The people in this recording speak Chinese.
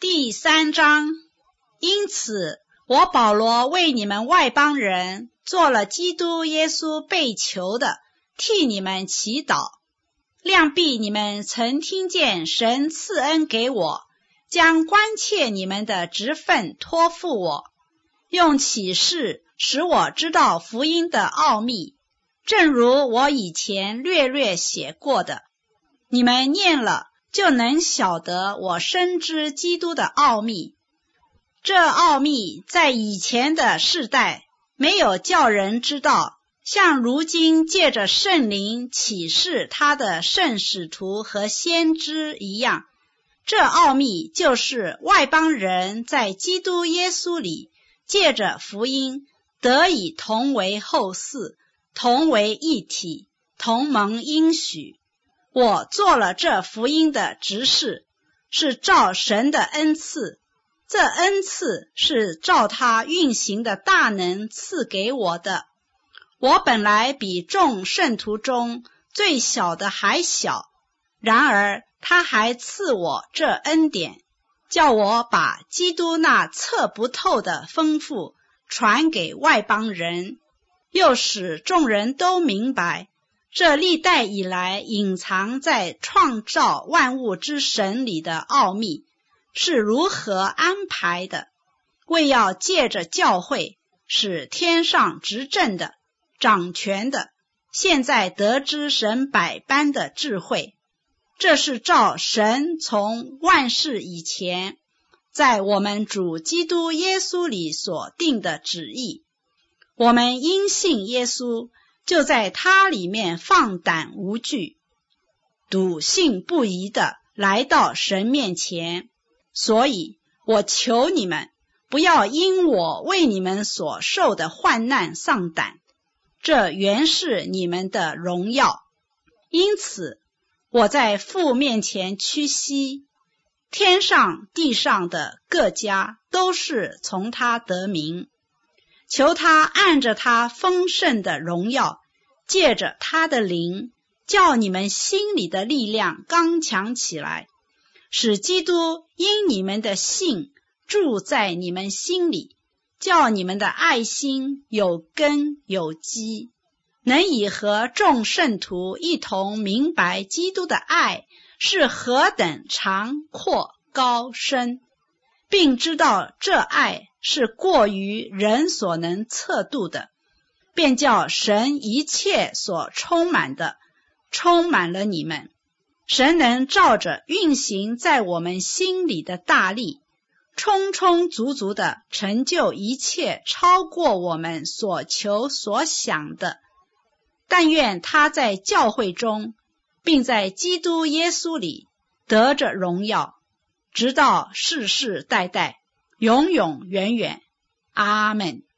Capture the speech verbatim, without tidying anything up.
第三章。因此，我保罗为你们外邦人做了基督耶稣被囚的，替你们祈祷。量必你们曾听见神赐恩给我，将关切你们的职分托付我，用启示使我知道福音的奥秘，正如我以前略略写过的。你们念了，就能晓得我深知基督的奥秘。这奥秘在以前的世代没有叫人知道，像如今借着圣灵启示他的圣使徒和先知一样。这奥秘就是外邦人在基督耶稣里借着福音得以同为后嗣，同为一体，同蒙应许。我做了这福音的执事，是照神的恩赐，这恩赐是照他运行的大能赐给我的。我本来比众圣徒中最小的还小，然而他还赐我这恩典，叫我把基督那测不透的丰富传给外邦人，又使众人都明白这历代以来隐藏在创造万物之神里的奥秘是如何安排的，为要借着教会使天上执政的、掌权的现在得知神百般的智慧。这是照神从万事以前在我们主基督耶稣里所定的旨意。我们因信耶稣，就在他里面放胆无惧，笃信不疑的来到神面前。所以我求你们，不要因我为你们所受的患难丧胆，这原是你们的荣耀。因此我在父面前屈膝，天上地上的各家都是从他得名，求他按着他丰盛的荣耀，借着他的灵，叫你们心里的力量刚强起来，使基督因你们的信住在你们心里，叫你们的爱心有根有基，能以和众圣徒一同明白基督的爱是何等长阔高深，并知道这爱是过于人所能测度的，便叫神一切所充满的充满了你们。神能照着运行在我们心里的大力，充充足足的成就一切超过我们所求所想的。但愿他在教会中，并在基督耶稣里得着荣耀，直到世世代代，永永远远。阿们。